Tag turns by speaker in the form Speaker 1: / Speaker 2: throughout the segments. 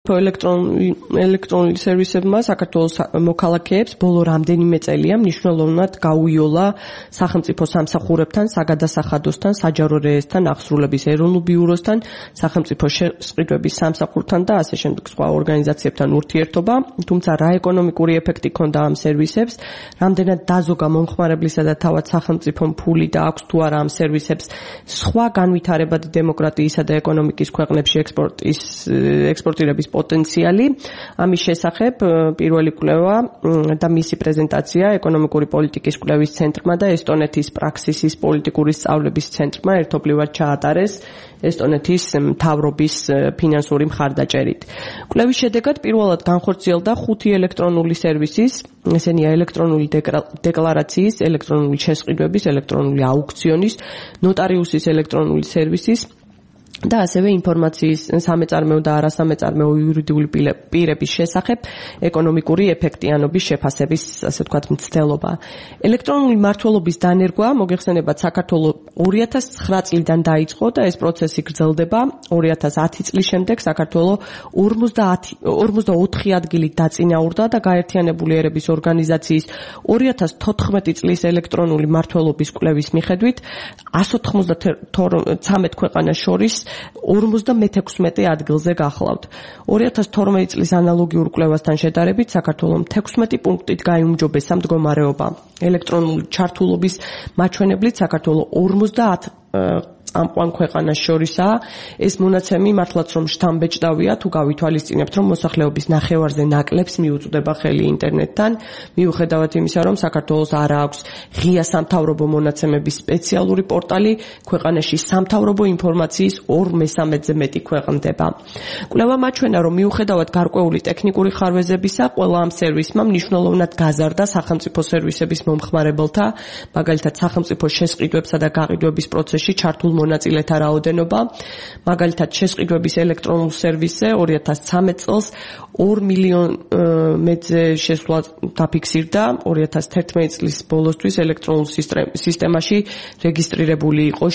Speaker 1: ელექტრონული სერვისებმა საქართველოს მოქალაქეებს ბოლო რამდენიმე წელია მნიშვნელოვნად გაუიოლა სახელმწიფო სამსახურებთან, საგადასახადოსთან, საჯარო რეესტრთან, აღსრულების ეროვნულ ბიუროსთან, სახელმწიფო შეყიდვების სამსახურთან და ასე შემდეგ სხვა ორგანიზაციებთან ურთიერთობა, თუმცა რა ეკონომიკური ეფექტი ჰქონდა ამ სერვისებს, რამდენად დაზოგა მომხმარებლისა და თავად სახელმწიფომ ფული და აქვს თუ არა ამ სერვისებს სხვა განვითარებადი დემოკრატიისა და ეკონომიკის ქვეყნებში ექსპორტირების პოტენციალი. ამის შესახებ პირველი კვლევა და მისი პრეზენტაცია ეკონომიკური პოლიტიკის კვლევის ცენტრმა და ესტონეთის პრაქსისის პოლიტიკური სწავლების ცენტრმა ერთობლივად ჩაატარეს ესტონეთის მთავრობის ფინანსური მხარდაჭერით. კვლევის შედეგად პირველად განხორციელდა 5 ელექტრონული სერვისის, ესენია ელექტრონული დეკლარაციის, ელექტრონული შესყიდვების, ელექტრონული აუქციონის, ნოტარიუსის ელექტრონული სერვისის და ასევე ინფორმაციის სამეწარმეო და არასამეწარმეო იურიდიული პირების შესახებ ეკონომიკური ეფექტიანობის შეფასების, ასე ვთქვათ, მცდელობა. ელექტრონული მმართველობის დანერგვა მოგეხსენებათ საქართველოს 2009 წლიდან დაიწყო და ეს პროცესი გრძელდება 2010 წლის შემდეგ საქართველოს 54 ადგილით დაწინაურდა და გაერთიანებული ერების ორგანიზაციის 2014 წლის ელექტრონული მმართველობის კვლევის მიხედვით 193 ქვეყანას შორის 56 ადგილზე გახლავთ. 2012 წლის ანალოგიურ კვლევასთან შედარებით საქართველოს 16 პუნქტით გაიუმჯობესა მდგომარეობა. ელექტრონული ჩართულობის მაჩვენებლით საქართველოს 50 წამყვან ქვეყანას შორისაა. ეს მონაცემი მართლაც რომ შთამბეჭდავია, თუ გავითვალისწინებთ, რომ მოსახლეობის ნახევარზე ნაკლებს მიუწვდება ხელი ინტერნეტთან, მიუხედავად იმისა, რომ საქართველოს არ აქვს ღია სამთავრობო მონაცემების სპეციალური პორტალი, ქვეყანაში სამთავრობო ინფორმაციის 2/3-ზე მეტი ქვეყნდება. კვლევამ აჩვენა, რომ მიუხედავად გარკვეული ტექნიკური ხარვეზებისა, ყველა ამ სერვისმა მნიშვნელოვნად გაზარდა სახელმწიფო სერვისების მომხმარებელთა, მაგალითად სახელმწიფო შესყიდვებსა და გაყიდვების პროცესში ჩართულ მონაწილეთა რაოდენობა, მაგალითად შესყიდვების ელექტრონულ სერვისზე 2013 წელს 2 მილიონ მეტზე შესვლა დაფიქსირდა, 2011 წლის ბოლოსთვის ელექტრონულ სისტემაში რეგისტრირებული იყო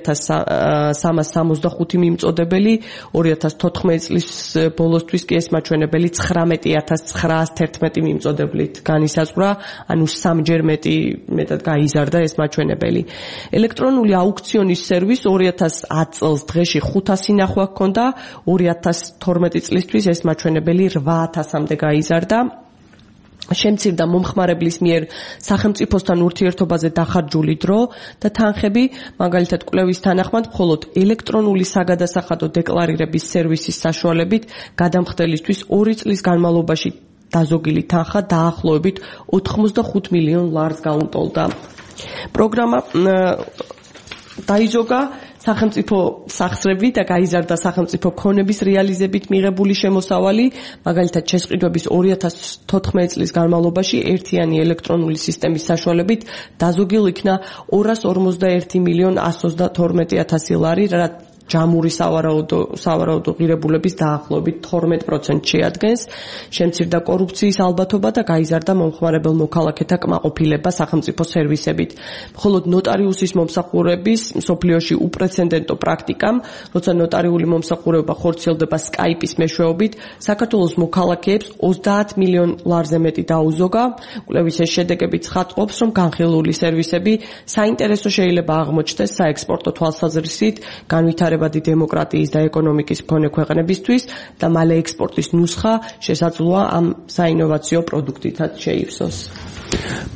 Speaker 1: 7365 მიმწოდებელი, 2014 წლის ბოლოსთვის კი ეს მაჩვენებელი 19911 მიმწოდებლით განისაზღვრა, ანუ 3-ჯერ მეტად გაიზარდა ეს მაჩვენებელი. ელექტრონული აუქციონის სერვის 2010 წელს დღეში 500 ნახვა ჰქონდა, 2012 წლისთვის ეს მაჩვენებელი 8000-მდე გაიზარდა. შემცირდა მომხმარებლის მიერ სახელმწიფოსთან ურთიერთობაზე დახარჯული დრო და თანხები, მაგალითად კვლევის თანახმად, მხოლოდ ელექტრონული საგადასახადო დეკლარირების სერვისის საშუალებით გადამხდელისთვის 2 წლის განმავლობაში დაზოგილი თანხა დაახლოებით 85 მილიონ ლარს გაუტოლდა. პროგრამა დაიზოგა სახელმწიფო სახსრები და გაიზარდა სახელმწიფო ქონების რეალიზებით მიღებული შემოსავალი, მაგალითად შესყიდვების 2014 წლის განმავლობაში ერთიანი ელექტრონული სისტემის საშუალებით დაზოგილ იქნა 251 მილიონ 132,000 ლარი, რაც ჯამური სავარაუდო ღირებულების დაახლოებით 12% შეადგენს. შემცირდა კორუფციის ალბათობა და გაიზარდა მომხმარებელ მოქალაქეთა კმაყოფილება სახელმწიფო სერვისებით. მხოლოდ ნოტარიუსის მომსახურების მსოფლიოში უპრეცედენტო პრაქტიკამ, როცა ნოტარიული მომსახურება ხორციელდება Skype-ის მეშვეობით, საქართველოს მოქალაქეებს 30 მილიონ ლარზე მეტი დაუზოგა. კვლევის ეს შედეგები ცხადყოფს, რომ განხილული სერვისები საინტერესო შეიძლება აღმოჩნდეს საექსპორტო თვალსაზრისით განვითარებადი დემოკრატიის და ეკონომიკის მქონე ქვეყნებისთვის და მალე ექსპორტის ნუსხა შესაძლოა ამ საინოვაციო პროდუქტითაც შეივსოს.